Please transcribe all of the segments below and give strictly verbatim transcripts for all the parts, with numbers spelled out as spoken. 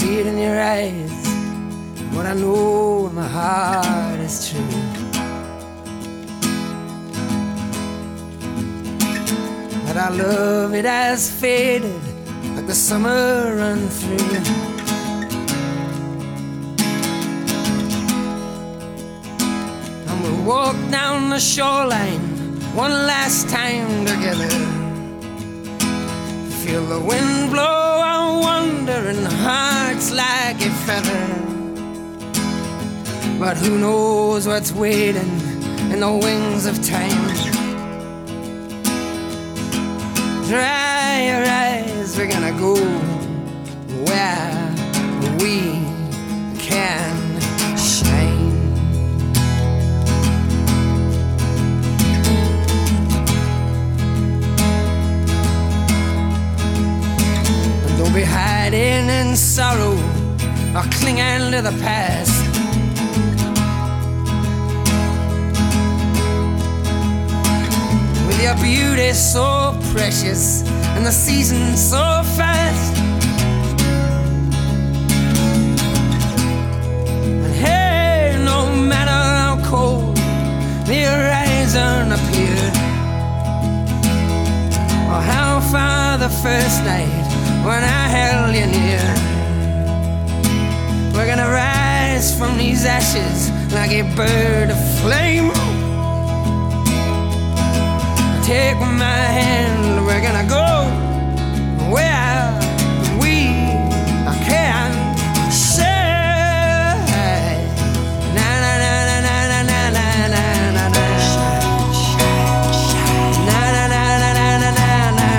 see it in your eyes. What I know in my heart is true. That our love, it has faded like the summer run through. And we'll walk down the shoreline one last time together. Feel the wind blow our wandering hearts like a feather. But who knows what's waiting in the wings of time. Dry your eyes, we're gonna go where we can shine. And don't be hiding in sorrow or clinging to the past. With your beauty so precious and the season so fast. And hey, no matter how cold the horizon appeared, or how far the first night when I held you near, we're gonna rise from these ashes like a bird of flame. Take my hand, we're gonna go where we can shine. Na na na na na na na na na na. Na na na na na na na na.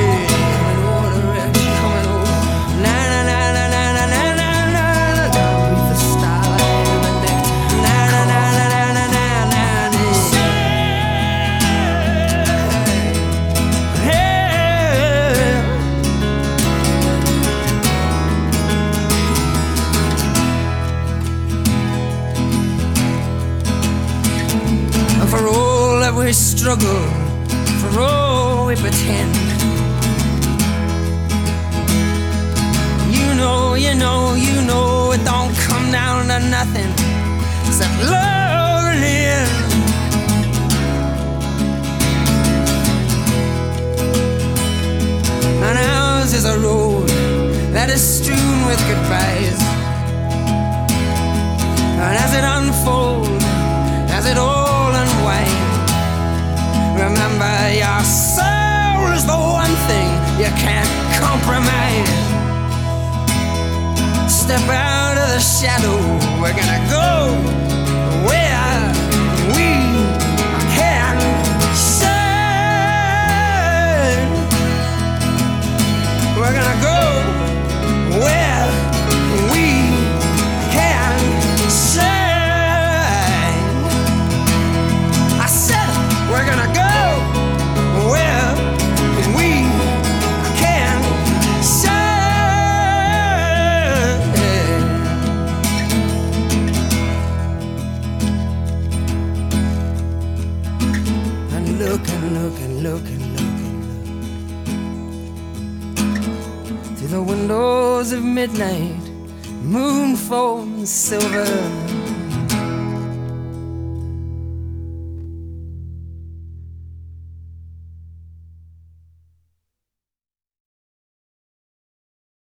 Coming over. Na na na na na na na na na. Beneath the starlight and the nectar. Na na na na na na na na. For all that we struggle, for all we pretend, you know, you know, you know it don't come down to nothing except love in the end. And ours is a road that is strewn with goodbyes. And as it unfolds, as it all unwinds, remember your soul is the one thing you can't compromise. Step out of the shadow, we're gonna go where we can shine. We're gonna go where we can shine. We're gonna go where we can shine. And look and look and look and look and look through the windows of midnight, moon falls silver.